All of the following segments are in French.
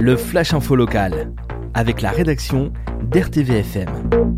Le Flash Info Local, avec la rédaction d'RTVFM.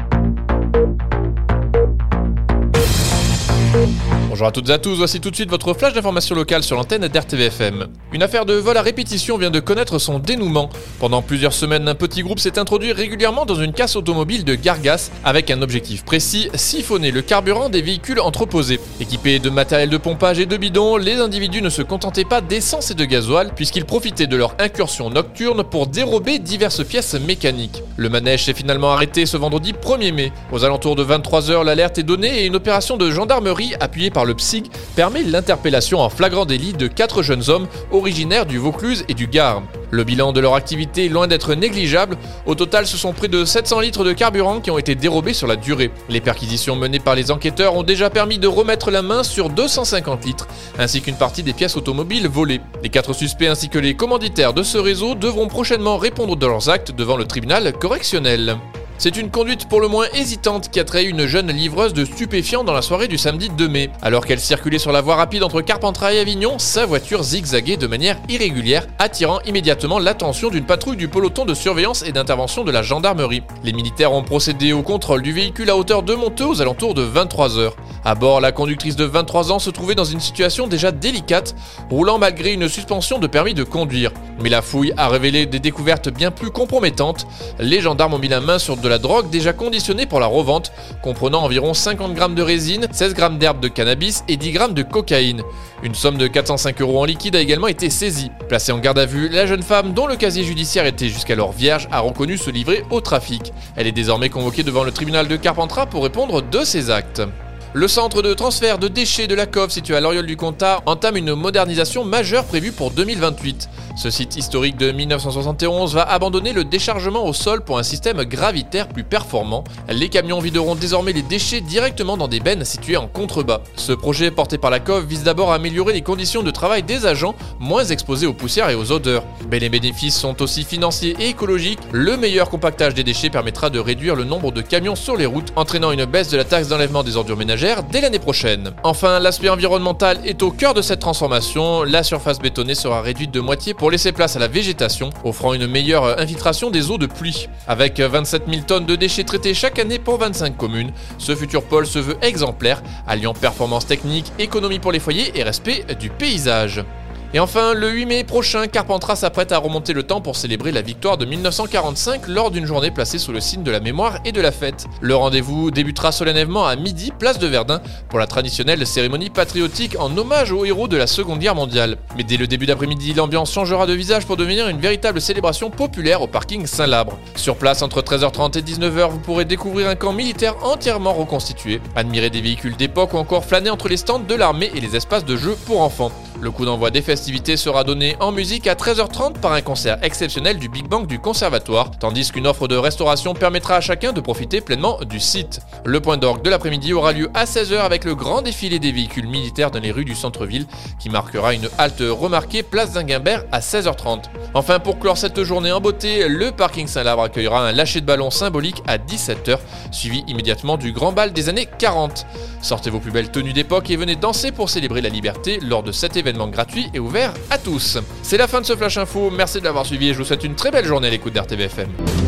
Bonjour à toutes et à tous, voici tout de suite votre flash d'information locale sur l'antenne d'RTVFM. Une affaire de vol à répétition vient de connaître son dénouement. Pendant plusieurs semaines, un petit groupe s'est introduit régulièrement dans une casse automobile de Gargas avec un objectif précis, siphonner le carburant des véhicules entreposés. Équipés de matériel de pompage et de bidons, les individus ne se contentaient pas d'essence et de gasoil puisqu'ils profitaient de leur incursion nocturne pour dérober diverses pièces mécaniques. Le manège s'est finalement arrêté ce vendredi 1er mai. Aux alentours de 23h, l'alerte est donnée et une opération de gendarmerie appuyée par le PSIG permet l'interpellation en flagrant délit de 4 jeunes hommes originaires du Vaucluse et du Gard. Le bilan de leur activité est loin d'être négligeable. Au total, ce sont près de 700 litres de carburant qui ont été dérobés sur la durée. Les perquisitions menées par les enquêteurs ont déjà permis de remettre la main sur 250 litres, ainsi qu'une partie des pièces automobiles volées. Les 4 suspects ainsi que les commanditaires de ce réseau devront prochainement répondre de leurs actes devant le tribunal correctionnel. C'est une conduite pour le moins hésitante qui a trahi une jeune livreuse de stupéfiants dans la soirée du samedi 2 mai. Alors qu'elle circulait sur la voie rapide entre Carpentras et Avignon, sa voiture zigzaguait de manière irrégulière, attirant immédiatement l'attention d'une patrouille du peloton de surveillance et d'intervention de la gendarmerie. Les militaires ont procédé au contrôle du véhicule à hauteur de Monteux aux alentours de 23h. À bord, la conductrice de 23 ans se trouvait dans une situation déjà délicate, roulant malgré une suspension de permis de conduire. Mais la fouille a révélé des découvertes bien plus compromettantes. Les gendarmes ont mis la main sur de la drogue déjà conditionnée pour la revente, comprenant environ 50 grammes de résine, 16 grammes d'herbe de cannabis et 10 grammes de cocaïne. Une somme de 405 € en liquide a également été saisie. Placée en garde à vue, la jeune femme, dont le casier judiciaire était jusqu'alors vierge, a reconnu se livrer au trafic. Elle est désormais convoquée devant le tribunal de Carpentras pour répondre de ses actes. Le centre de transfert de déchets de la COV situé à Loriol-du-Comtat entame une modernisation majeure prévue pour 2028. Ce site historique de 1971 va abandonner le déchargement au sol pour un système gravitaire plus performant. Les camions videront désormais les déchets directement dans des bennes situées en contrebas. Ce projet porté par la COV vise d'abord à améliorer les conditions de travail des agents, moins exposés aux poussières et aux odeurs. Mais les bénéfices sont aussi financiers et écologiques. Le meilleur compactage des déchets permettra de réduire le nombre de camions sur les routes, entraînant une baisse de la taxe d'enlèvement des ordures ménagères dès l'année prochaine. Enfin, l'aspect environnemental est au cœur de cette transformation. La surface bétonnée sera réduite de moitié pour laisser place à la végétation, offrant une meilleure infiltration des eaux de pluie. Avec 27 000 tonnes de déchets traités chaque année pour 25 communes, ce futur pôle se veut exemplaire, alliant performance technique, économie pour les foyers et respect du paysage. Et enfin, le 8 mai prochain, Carpentras s'apprête à remonter le temps pour célébrer la victoire de 1945 lors d'une journée placée sous le signe de la mémoire et de la fête. Le rendez-vous débutera solennellement à midi, place de Verdun, pour la traditionnelle cérémonie patriotique en hommage aux héros de la Seconde Guerre mondiale. Mais dès le début d'après-midi, l'ambiance changera de visage pour devenir une véritable célébration populaire au parking Saint-Labre. Sur place, entre 13h30 et 19h, vous pourrez découvrir un camp militaire entièrement reconstitué, admirer des véhicules d'époque ou encore flâner entre les stands de l'armée et les espaces de jeux pour enfants. Le coup d'envoi des festivités sera donné en musique à 13h30 par un concert exceptionnel du Big Bang du Conservatoire, tandis qu'une offre de restauration permettra à chacun de profiter pleinement du site. Le point d'orgue de l'après-midi aura lieu à 16h avec le grand défilé des véhicules militaires dans les rues du centre-ville qui marquera une halte remarquée place d'Inguimbert à 16h30. Enfin, pour clore cette journée en beauté, le parking Saint-Labre accueillera un lâcher de ballon symbolique à 17h, suivi immédiatement du grand bal des années 40. Sortez vos plus belles tenues d'époque et venez danser pour célébrer la liberté lors de cet événement gratuit et ouvert à tous. C'est la fin de ce Flash Info, merci de l'avoir suivi et je vous souhaite une très belle journée à l'écoute d'RTVFM.